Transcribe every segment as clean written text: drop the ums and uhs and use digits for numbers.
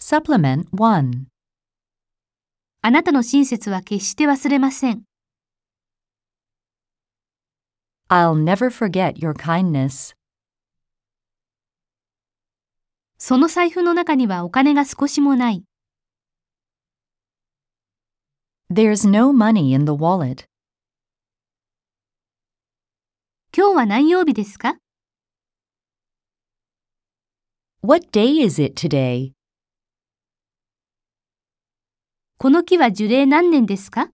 Supplement 1. あなたの親切は決して忘れません。 I'll never forget your kindness. その財布の中にはお金が少しもない。 There's no money in the wallet. 今日は何曜日ですか？ What day is it today? この木は樹齢何年ですか？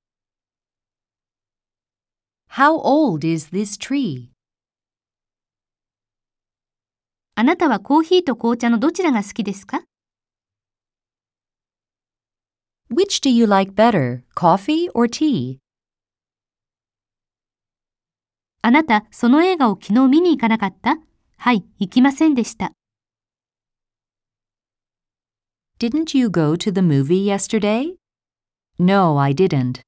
How old is this tree? あなたはコーヒーと紅茶のどちらが好きですか？ Which do you like better, coffee or tea? あなた、その映画を昨日見に行かなかった？はい、行きませんでした。 Didn't you go to the movie yesterday? No, I didn't.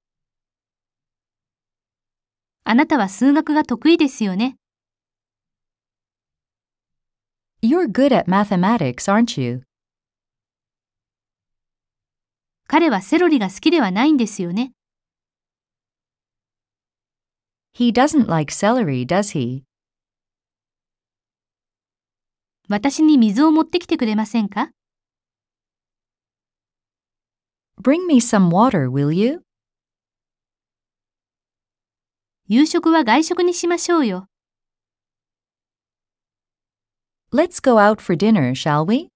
あなたは数学が得意ですよね。 You're good at mathematics, aren't you? 彼はセロリが好きではないんですよね。 He doesn't like celery, does he? 私に水を持ってきてくれませんか？ Bring me some water, will you? 夕食は外食にしましょうよ。 Let's go out for dinner, shall we?